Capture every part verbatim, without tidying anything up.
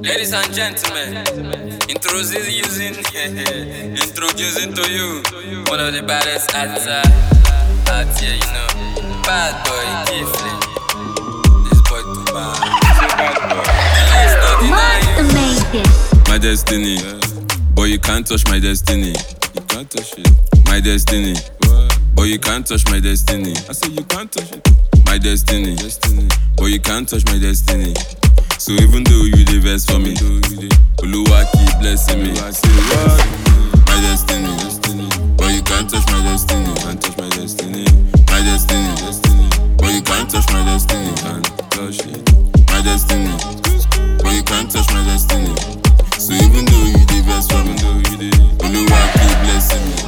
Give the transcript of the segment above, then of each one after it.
Ladies and gentlemen, introducing, introducing to you one of the baddest acts uh, out here, you know. Bad boy, Kiflin. This boy too bad. Bad boy. It's not denying. My destiny, boy, you can't touch my destiny. You can't touch it. My destiny, What? boy, you can't touch my destiny. I said you can't touch it. My destiny, Destiny. boy, you can't touch my destiny. So even though you the best for me, Do you did? Oluwa keep blessing me. I say what? My destiny, Destiny. boy, you can't touch my destiny. Can't touch my destiny. My destiny, Destiny. boy, you can't touch my destiny. Can't touch it. My destiny, boy, you can't touch my destiny. So even though you the best for me, Do you did? Oluwa keep blessing me.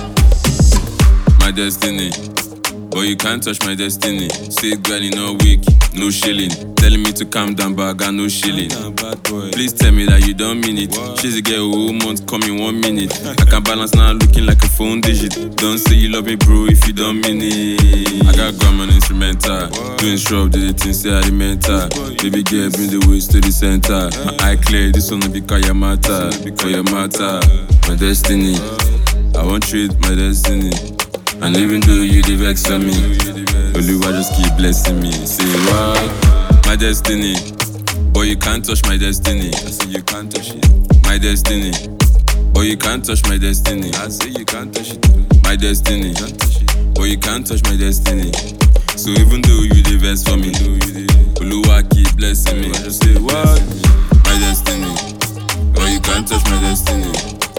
My destiny, boy, you can't touch my destiny. Say girl, you know weak, no shilling. Telling me to calm down, but I got no shilling. Nah, bad boy. Please tell me that you don't mean it. What? She's a girl who won't come in one minute. I can balance now, looking like a phone digit. Don't say you love me, bro, if you don't mean it. I got gum and instrumental. What? Doing shrub, did the thing say I the mental. Baby girl, bring the waist to the center. My eye clear, this one be call your matter. For your matter, my destiny. I won't treat my destiny. And even though you the vex for me, Oluwa just keep blessing me. Say what? My destiny, boy, you can't touch my destiny. I say you can't touch it. My destiny, boy, you can't touch my destiny. I say you can't touch it. My destiny, Can't touch it. boy, you can't touch my destiny. So even though you the best for me, Do you did? Oluwa keep blessing me. I just say what? My destiny, boy, you can't touch my destiny.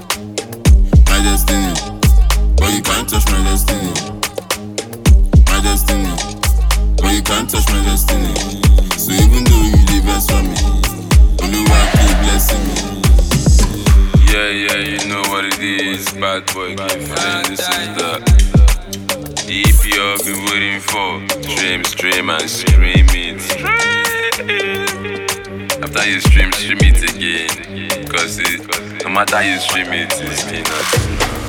My destiny, boy, you can't touch my destiny. My destiny, boy, you can't touch my destiny. So even though you the best for me, Oluwa keep blessing me. Yeah, yeah, you know what it is. Bad boy, Kiflin. This is the E P I've been waiting for. Stream, stream, and stream it. After you stream, stream it again. Cause it, no matter you stream it, it's peanuts.